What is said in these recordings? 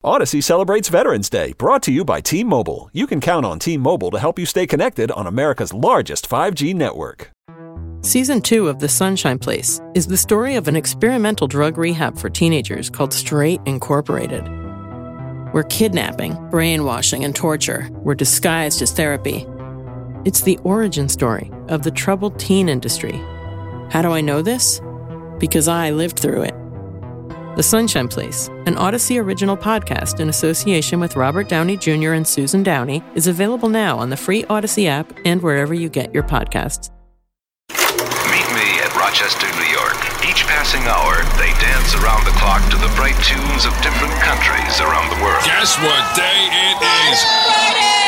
Odyssey celebrates Veterans Day, brought to you by T-Mobile. You can count on T-Mobile to help you stay connected on America's largest 5G network. Season 2 of The Sunshine Place is the story of an experimental drug rehab for teenagers called Straight Incorporated, where kidnapping, brainwashing, and torture were disguised as therapy. It's the origin story of the troubled teen industry. How do I know this? Because I lived through it. The Sunshine Place, an Odyssey original podcast in association with Robert Downey Jr. and Susan Downey, is available now on the free Odyssey app and wherever you get your podcasts. Meet me at Rochester, New York. Each passing hour, they dance around the clock to the bright tunes of different countries around the world. Guess what day it is? Friday!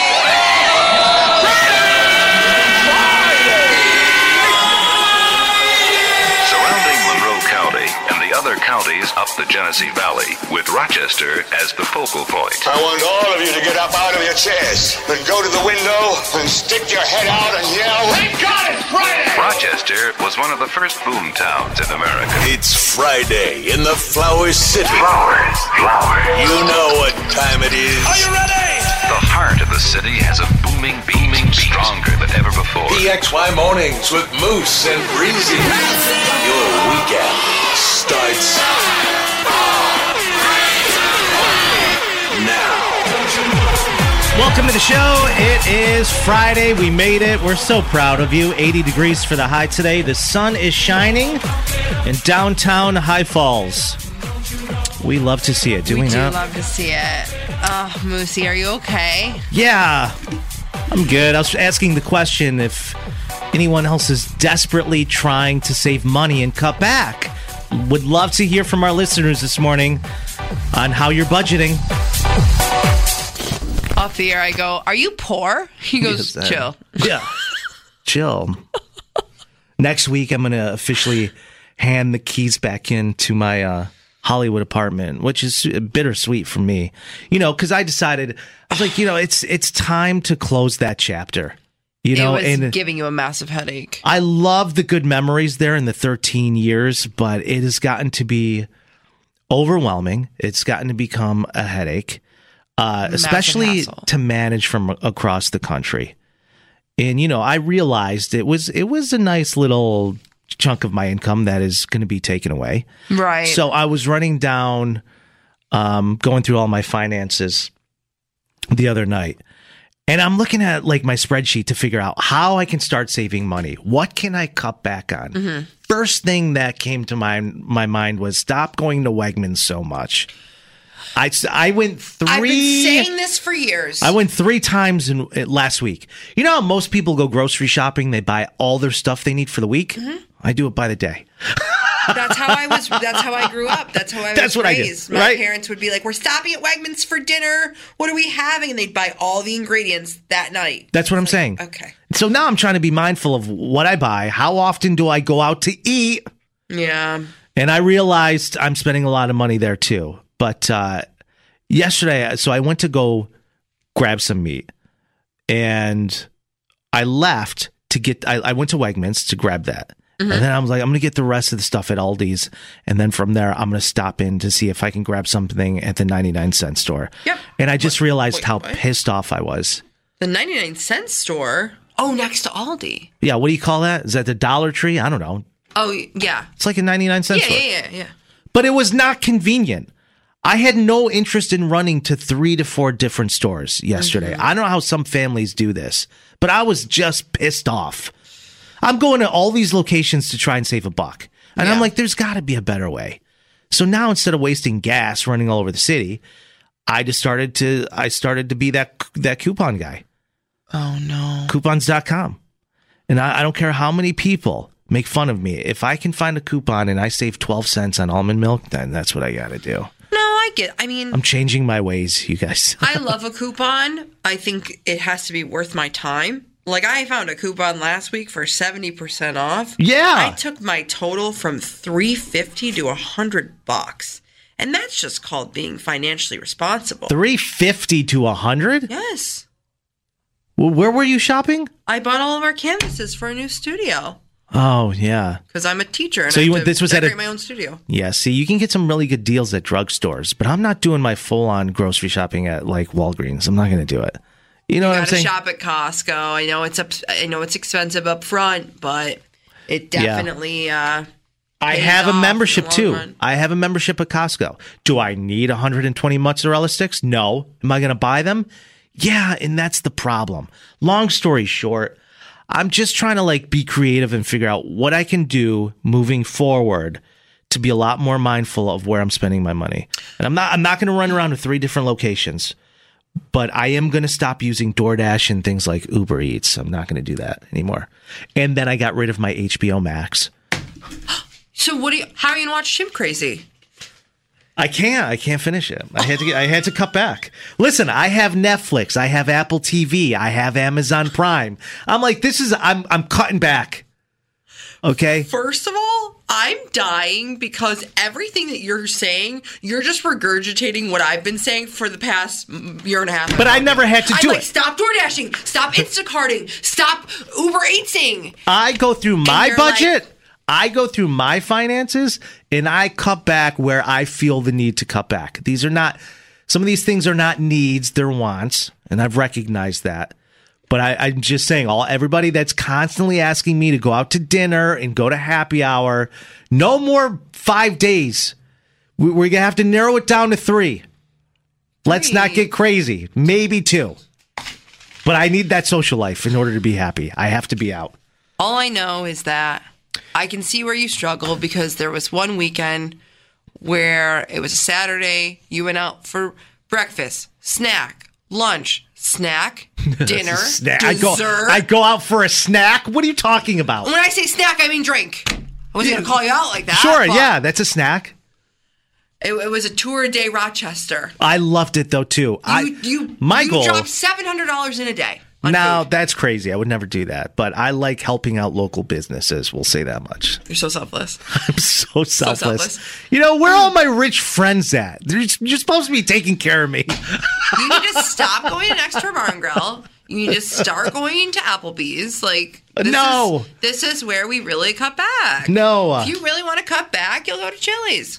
Surrounding Monroe County and the other counties up the Genesee Valley, with Rochester as the focal point. I want all of you to get up out of your chairs and go to the window and stick your head out and yell, "Thank God it's Friday!" Rochester was one of the first boom towns in America. It's Friday in the Flower City. Flowers. You know what time it is. Are you ready? The heart of the city has a booming beat stronger than ever before. PXY Mornings with Moose and Breezy. Your weekend starts now. Welcome to the show. It is Friday. We made it. We're so proud of you. 80 degrees for the high today. The sun is shining in downtown High Falls. We love to see it, do we not? We do love to see it. Moosey, are you okay? Yeah, I'm good. I was asking the question if anyone else is desperately trying to save money and cut back. Would love to hear from our listeners this morning on how you're budgeting. Off the air, I go, "Are you poor?" He goes, Yes, "Chill." Yeah, chill. Next week, I'm going to officially hand the keys back into my Hollywood apartment, which is bittersweet for me. You know, because I decided, I was like, it's time to close that chapter. You know, it was and giving you a massive headache. I love the good memories there in the 13 years, but it has gotten to be overwhelming. It's gotten to become a headache. Especially hassle to manage from across the country. And, I realized it was a nice little chunk of my income that is going to be taken away. Right. So I was running down, going through all my finances the other night. And I'm looking at my spreadsheet to figure out how I can start saving money. What can I cut back on? Mm-hmm. First thing that came to my mind was stop going to Wegmans so much. I went 3. I've been saying this for years. I went 3 times last week. You know how most people go grocery shopping? They buy all their stuff they need for the week. Mm-hmm. I do it by the day. That's how I was. That's how I grew up. That's how I was raised. My parents would be like, "We're stopping at Wegmans for dinner. What are we having?" And they'd buy all the ingredients that night. That's what I'm saying. Okay. So now I'm trying to be mindful of what I buy. How often do I go out to eat? Yeah. And I realized I'm spending a lot of money there too. But yesterday, so I went to go grab some meat, and I left to get. I went to Wegmans to grab that. Mm-hmm. And then I was like, I'm going to get the rest of the stuff at Aldi's. And then from there, I'm going to stop in to see if I can grab something at the 99-cent store. Yep. And I just realized how pissed off I was. The 99-cent store? Oh, next to Aldi. Yeah, what do you call that? Is that the Dollar Tree? I don't know. Oh, yeah. It's like a 99-cent store. Yeah. But it was not convenient. I had no interest in running to 3 to 4 different stores yesterday. Mm-hmm. I don't know how some families do this, but I was just pissed off. I'm going to all these locations to try and save $1. And I'm like, there's got to be a better way. So now instead of wasting gas running all over the city, I started to be that coupon guy. Oh, no. Coupons.com. And I don't care how many people make fun of me. If I can find a coupon and I save 12 cents on almond milk, then that's what I got to do. I'm changing my ways, you guys. I love a coupon. I think it has to be worth my time. Like, I found a coupon last week for 70% off. Yeah. I took my total from $350 to $100. And that's just called being financially responsible. $350 to $100? Yes. Well, where were you shopping? I bought all of our canvases for a new studio. Oh, yeah. Because I'm a teacher and so I have to this was decorate my own studio. Yeah, see, you can get some really good deals at drugstores, but I'm not doing my full-on grocery shopping at, like, Walgreens. I'm not going to do it. You know what I'm saying? You got to shop at Costco. I know it's expensive up front, but it definitely I have a membership, too. Run. I have a membership at Costco. Do I need 120 mozzarella sticks? No. Am I going to buy them? Yeah, and that's the problem. Long story short, I'm just trying to like be creative and figure out what I can do moving forward to be a lot more mindful of where I'm spending my money. And I'm not going to run around to 3 different locations, but I am going to stop using DoorDash and things like Uber Eats. I'm not going to do that anymore. And then I got rid of my HBO Max. So how are you going to watch Ship Crazy? I can't finish it. I had to cut back. Listen, I have Netflix, I have Apple TV, I have Amazon Prime. I'm like, I'm cutting back. Okay? First of all, I'm dying because everything that you're saying, you're just regurgitating what I've been saying for the past year and a half. But I never had to do it. Stop DoorDashing, stop Instacarting, stop Uber Eatsing. I go through my budget. I go through my finances and I cut back where I feel the need to cut back. Some of these things are not needs, they're wants, and I've recognized that. But I'm just saying, everybody that's constantly asking me to go out to dinner and go to happy hour, no more 5 days. We're going to have to narrow it down to 3. Let's not get crazy. Maybe 2. But I need that social life in order to be happy. I have to be out. All I know is that I can see where you struggle because there was one weekend where it was a Saturday. You went out for breakfast, snack, lunch, snack, dinner, dessert. I go out for a snack? What are you talking about? When I say snack, I mean drink. I wasn't going to call you out like that. Sure, yeah, that's a snack. It was a tour a day Rochester. I loved it, though, too. You goal, dropped $700 in a day. Now, that's crazy. I would never do that. But I like helping out local businesses. We'll say that much. You're so selfless. I'm so selfless. You know, where are all my rich friends at? You're supposed to be taking care of me. You need to stop going to Next Door Bar and Grill. You need to start going to Applebee's. This is where we really cut back. No. If you really want to cut back, you'll go to Chili's.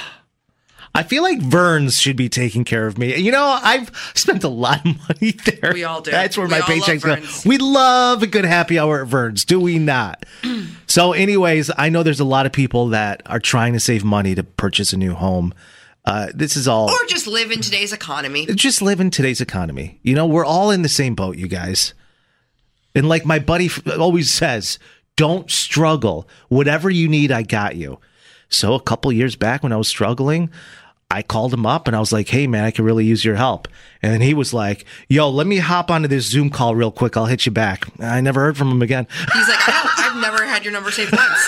I feel like Vern's should be taking care of me. You know, I've spent a lot of money there. We all do. That's where my paychecks go. We love a good happy hour at Vern's, do we not? So anyways, I know there's a lot of people that are trying to save money to purchase a new home. This is all... Or just live in today's economy. Just live in today's economy. You know, we're all in the same boat, you guys. And like my buddy always says, don't struggle. Whatever you need, I got you. So a couple years back when I was struggling, I called him up and I was like, hey, man, I could really use your help. And then he was like, yo, let me hop onto this Zoom call real quick. I'll hit you back. I never heard from him again. He's like, I've never had your number saved once.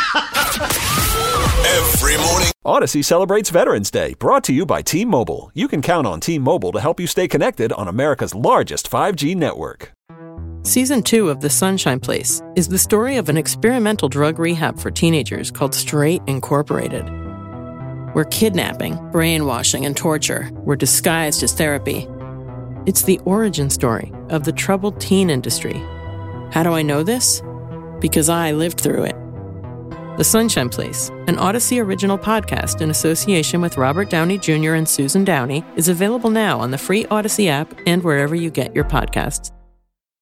Every morning. Odyssey celebrates Veterans Day, brought to you by T-Mobile. You can count on T-Mobile to help you stay connected on America's largest 5G network. Season 2 of The Sunshine Place is the story of an experimental drug rehab for teenagers called Straight Incorporated, where kidnapping, brainwashing, and torture were disguised as therapy. It's the origin story of the troubled teen industry. How do I know this? Because I lived through it. The Sunshine Place, an Odyssey original podcast in association with Robert Downey Jr. and Susan Downey, is available now on the free Odyssey app and wherever you get your podcasts.